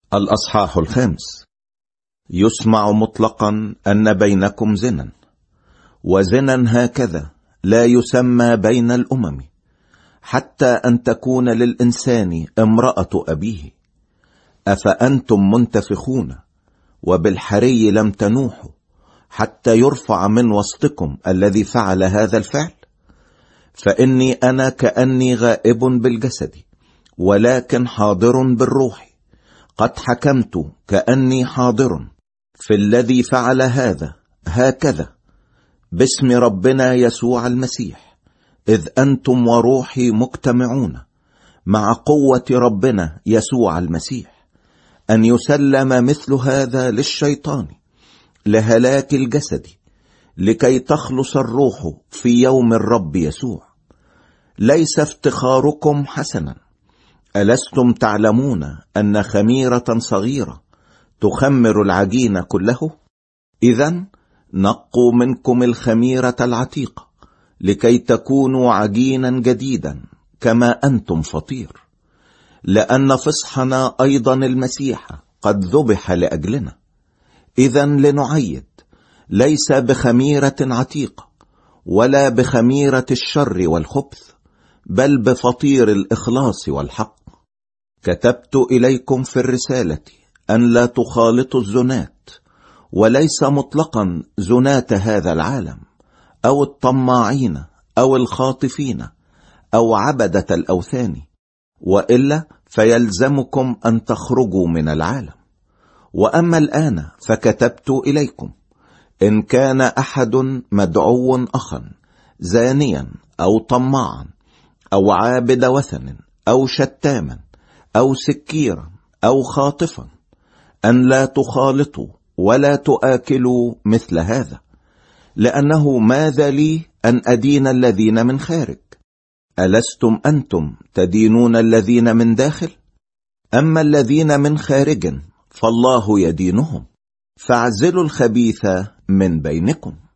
الأصحاح 5. يسمع مطلقا أن بينكم زنا، وزنا هكذا لا يسمى بين الأمم، حتى أن تكون للإنسان امرأة أبيه. أفأنتم منتفخون وبالحري لم تنوحوا حتى يرفع من وسطكم الذي فعل هذا الفعل؟ فإني أنا كأني غائب بالجسد ولكن حاضر بالروح، قد حكمت كأني حاضر في الذي فعل هذا هكذا باسم ربنا يسوع المسيح، إذ أنتم وروحي مجتمعون مع قوة ربنا يسوع المسيح، أن يسلم مثل هذا للشيطان لهلاك الجسد، لكي تخلص الروح في يوم الرب يسوع. ليس افتخاركم حسنا، ألستم تعلمون أن خميرة صغيرة تخمر العجين كله؟ إذن نقوا منكم الخميرة العتيقة لكي تكونوا عجينا جديدا كما أنتم فطير، لأن فصحنا أيضا المسيح قد ذبح لأجلنا. إذن لنعيد، ليس بخميرة عتيقة ولا بخميرة الشر والخبث، بل بفطير الإخلاص والحق. كتبت إليكم في الرسالة أن لا تخالطوا الزنات، وليس مطلقا زنات هذا العالم أو الطماعين أو الخاطفين أو عبدة الأوثان، وإلا فيلزمكم أن تخرجوا من العالم. وأما الآن فكتبت إليكم إن كان أحد مدعو أخا زانيا أو طماعا أو عابد وثن أو شتاما أو سكيرا أو خاطفا، أن لا تخالطوا ولا تآكلوا مثل هذا، لأنه ماذا لي أن أدين الذين من خارج؟ ألستم أنتم تدينون الذين من داخل؟ أما الذين من خارج فالله يدينهم. فاعزلوا الخبيث من بينكم.